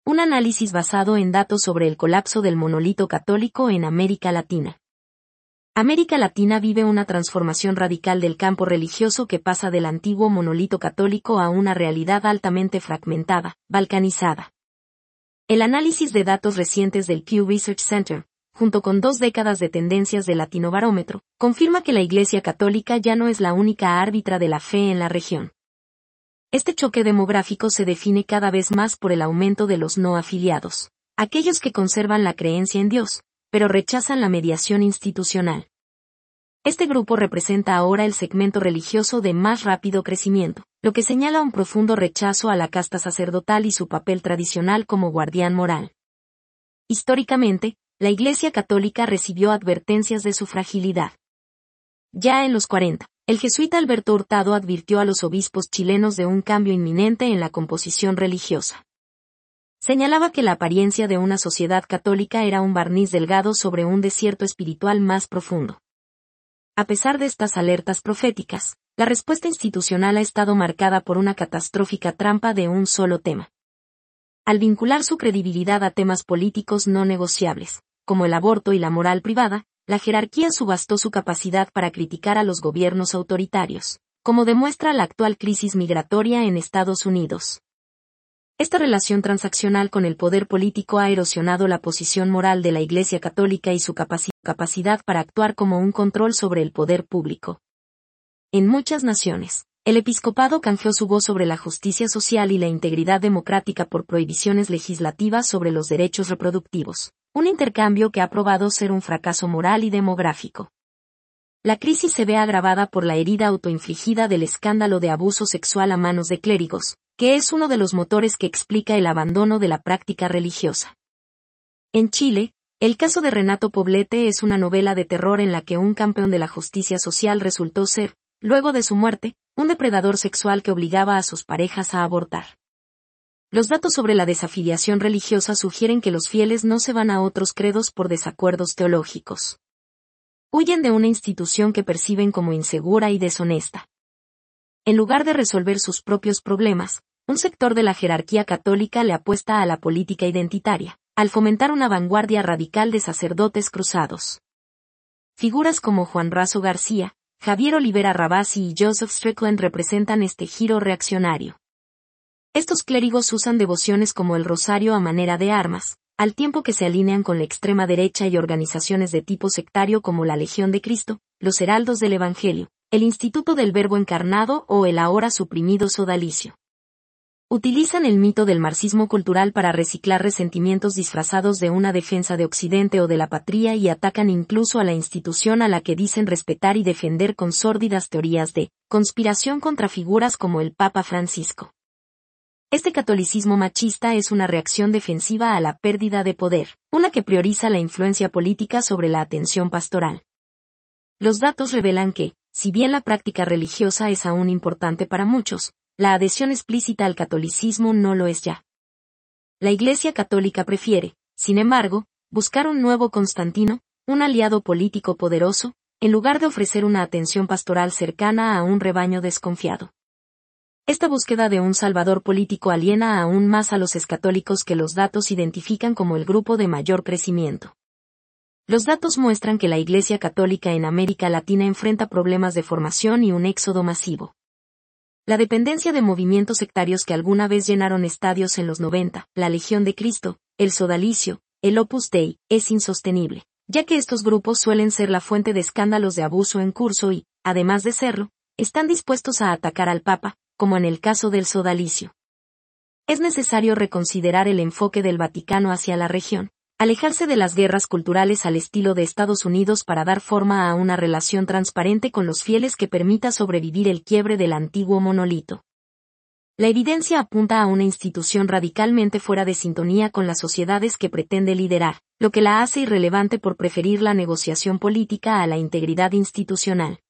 Un análisis basado en datos sobre el colapso del monolito católico en América Latina. América Latina vive una transformación radical del campo religioso que pasa del antiguo monolito católico a una realidad altamente fragmentada, balcanizada. El análisis de datos recientes del Pew Research Center, junto con 2 décadas de tendencias de Latinobarómetro, confirma que la Iglesia Católica ya no es la única árbitra de la fe en la región. Este choque demográfico se define cada vez más por el aumento de los no afiliados, aquellos que conservan la creencia en Dios, pero rechazan la mediación institucional. Este grupo representa ahora el segmento religioso de más rápido crecimiento, lo que señala un profundo rechazo a la casta sacerdotal y su papel tradicional como guardián moral. Históricamente, la Iglesia Católica recibió advertencias de su fragilidad. Ya en los 40, el jesuita Alberto Hurtado advirtió a los obispos chilenos de un cambio inminente en la composición religiosa. Señalaba que la apariencia de una sociedad católica era un barniz delgado sobre un desierto espiritual más profundo. A pesar de estas alertas proféticas, la respuesta institucional ha estado marcada por una catastrófica trampa de un solo tema. Al vincular su credibilidad a temas políticos no negociables, como el aborto y la moral privada, la jerarquía subastó su capacidad para criticar a los gobiernos autoritarios, como demuestra la actual crisis migratoria en Estados Unidos. Esta relación transaccional con el poder político ha erosionado la posición moral de la Iglesia Católica y su capacidad para actuar como un control sobre el poder público. En muchas naciones, el episcopado canjeó su voz sobre la justicia social y la integridad democrática por prohibiciones legislativas sobre los derechos reproductivos, un intercambio que ha probado ser un fracaso moral y demográfico. La crisis se ve agravada por la herida autoinfligida del escándalo de abuso sexual a manos de clérigos, que es uno de los motores que explica el abandono de la práctica religiosa. En Chile, el caso de Renato Poblete es una novela de terror en la que un campeón de la justicia social resultó ser, luego de su muerte, un depredador sexual que obligaba a sus parejas a abortar. Los datos sobre la desafiliación religiosa sugieren que los fieles no se van a otros credos por desacuerdos teológicos. Huyen de una institución que perciben como insegura y deshonesta. En lugar de resolver sus propios problemas, un sector de la jerarquía católica le apuesta a la política identitaria, al fomentar una vanguardia radical de sacerdotes cruzados. Figuras como Juan Razo García, Javier Olivera Rabasi y Joseph Strickland representan este giro reaccionario. Estos clérigos usan devociones como el rosario a manera de armas, al tiempo que se alinean con la extrema derecha y organizaciones de tipo sectario como la Legión de Cristo, los Heraldos del Evangelio, el Instituto del Verbo Encarnado o el ahora suprimido sodalicio. Utilizan el mito del marxismo cultural para reciclar resentimientos disfrazados de una defensa de Occidente o de la patria y atacan incluso a la institución a la que dicen respetar y defender con sórdidas teorías de conspiración contra figuras como el Papa Francisco. Este catolicismo machista es una reacción defensiva a la pérdida de poder, una que prioriza la influencia política sobre la atención pastoral. Los datos revelan que, si bien la práctica religiosa es aún importante para muchos, la adhesión explícita al catolicismo no lo es ya. La Iglesia Católica prefiere, sin embargo, buscar un nuevo Constantino, un aliado político poderoso, en lugar de ofrecer una atención pastoral cercana a un rebaño desconfiado. Esta búsqueda de un salvador político aliena aún más a los escatólicos que los datos identifican como el grupo de mayor crecimiento. Los datos muestran que la Iglesia Católica en América Latina enfrenta problemas de formación y un éxodo masivo. La dependencia de movimientos sectarios que alguna vez llenaron estadios en los 90, la Legión de Cristo, el Sodalicio, el Opus Dei, es insostenible, ya que estos grupos suelen ser la fuente de escándalos de abuso en curso y, además de serlo, están dispuestos a atacar al Papa, como en el caso del Sodalicio. Es necesario reconsiderar el enfoque del Vaticano hacia la región, alejarse de las guerras culturales al estilo de Estados Unidos para dar forma a una relación transparente con los fieles que permita sobrevivir el quiebre del antiguo monolito. La evidencia apunta a una institución radicalmente fuera de sintonía con las sociedades que pretende liderar, lo que la hace irrelevante por preferir la negociación política a la integridad institucional.